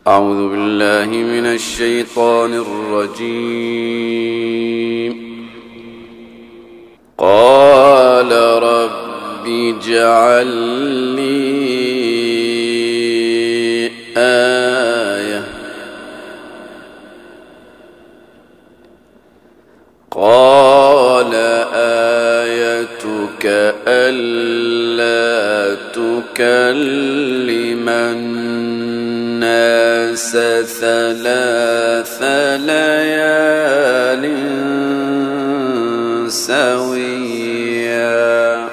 أعوذ بالله من الشيطان الرجيم. قال رب اجعل لي آية قال آيتك ألا تكلم الناس 3 ليال سويا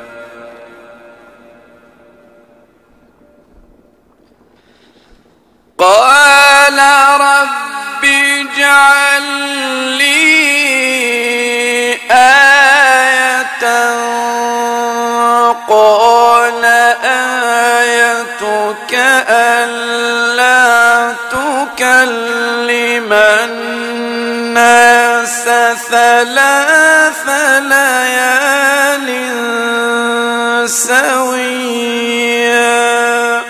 قال رب اجعل لي آية قال آيتك ألا تكلم الناس 3 ليال سويا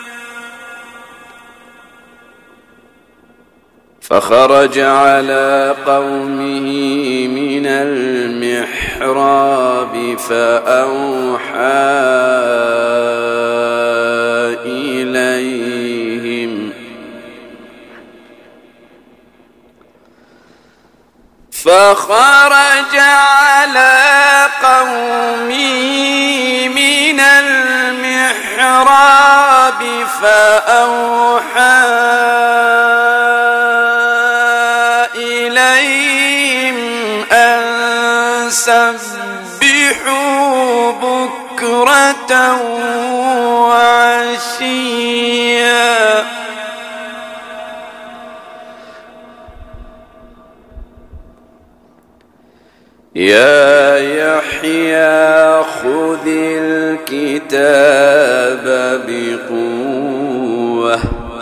فخرج على قومه من المحراب فخرج على قومه من المحراب فأوحى إليهم أن سبحوا بكرة وعشيا يا يحيى خذ الكتاب بقوة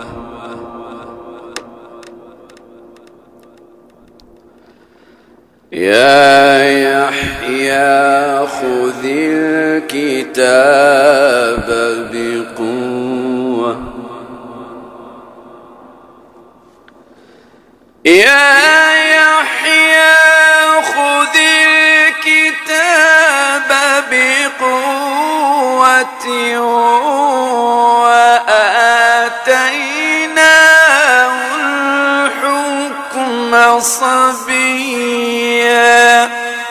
يا يحيى خذ الكتاب بقوة يا يحيى خذ الكتاب بقوة وآتيناه الحكم صبيا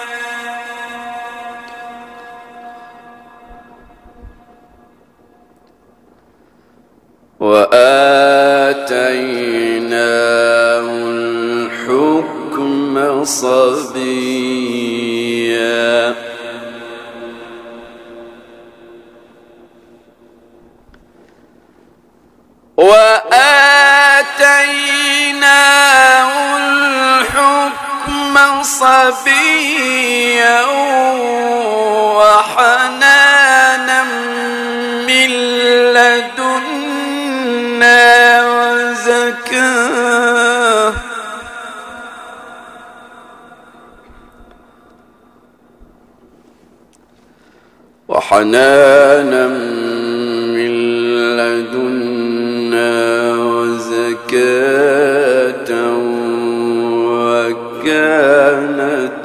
وآتيناه الحكم صبيا وآتيناه الحكم صبيا وحنانا من لدنا وزكاة وحنانا من لدنا وزكاة وكان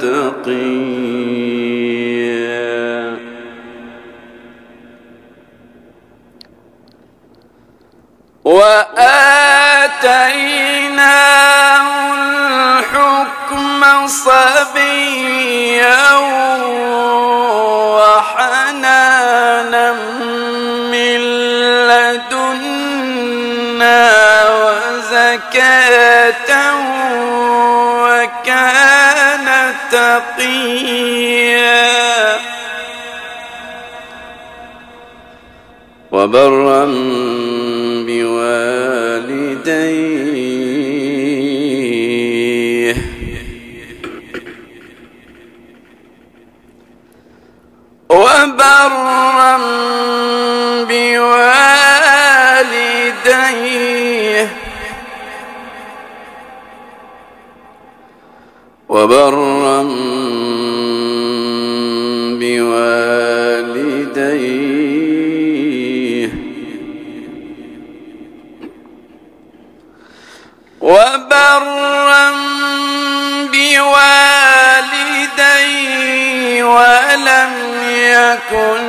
تقيا وآتيناه الحكم صبيا وحنانا من لدنا وزكاة وكان تقيا وبرا بوالديه وبرا بوالديه وبرا بوالديه وبرا بوالدي ولم يكن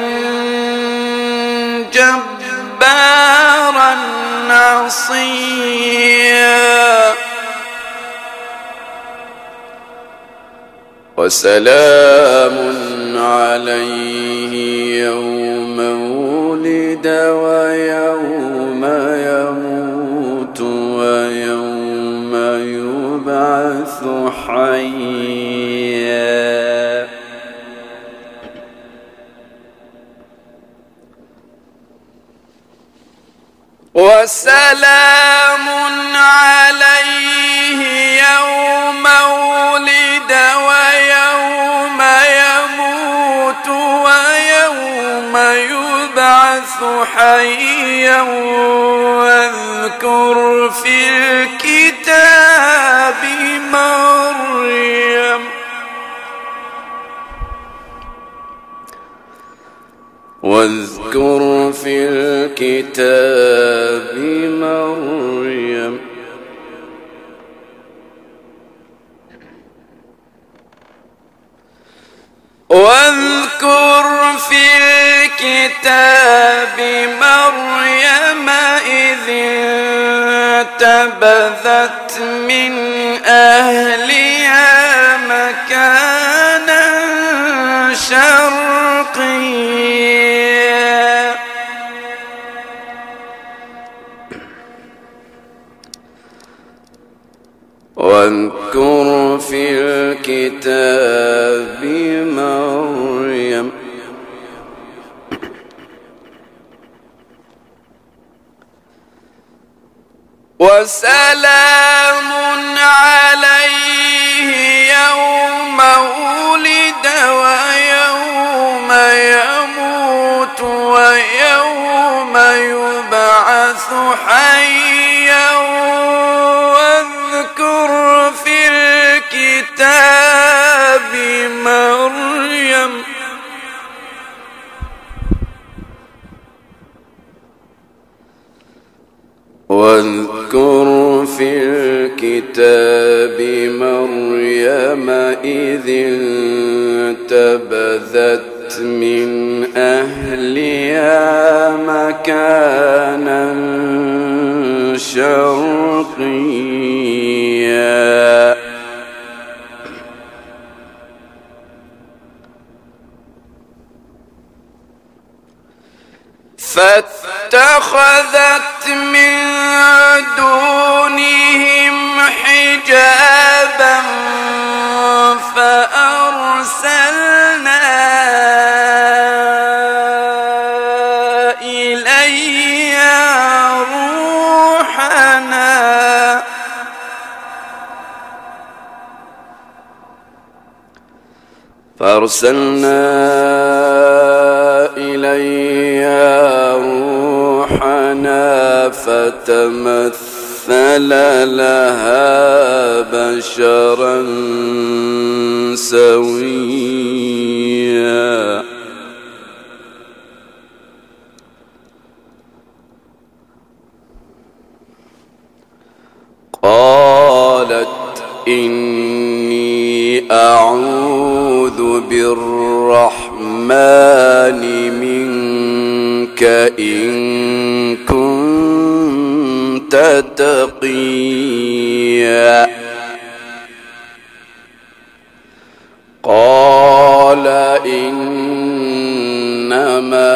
جبارا عصيا وسلام عليه يوم ولد ويوم يموت ويوم يبعث حيا وسلام عليه يوم ولد ويوم يموت ويوم يبعث حيا واذكر في الكتاب مريم واذكر في الكتاب مريم واذكر في الكتاب مريم إذ انتبذت من أهلها مكانا شرقيا واذكر في الكتاب مريم وسلام عليه يوم ولد ويوم يموت ويوم يبعث حيا واذكر في الكتاب مريم واذكر في الكتاب مريم إذ انتبذت من أهلها مكانا شرقيا فاتخذت من دونهم حجابا فأرسلنا إليها روحنا فتمثل لها بشرا سويا قالت إني أعوذ بالرحمن منك إن كنت تقيا قال إنما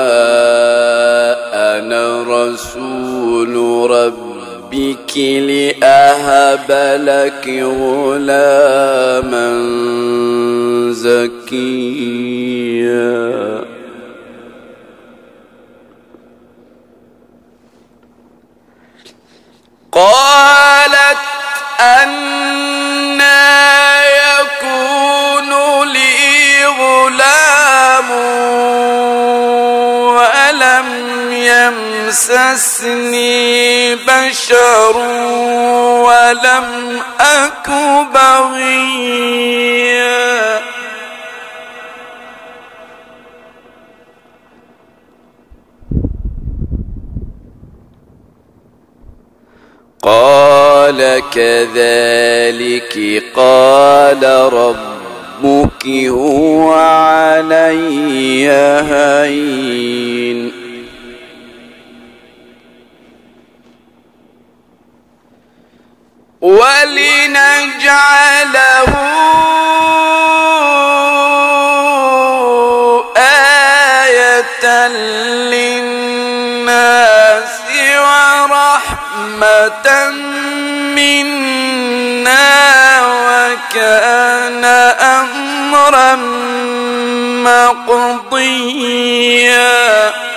أنا رسول ربك لأهب لك غلاما زكيا قالت أنى يكون لي غلام ولم يمسسني بشر ولم أك بغيا قال قال كذلك قال ربك هو علي هين ولنجعله آية للناس ورحمة منا وكان أمرا مقضيا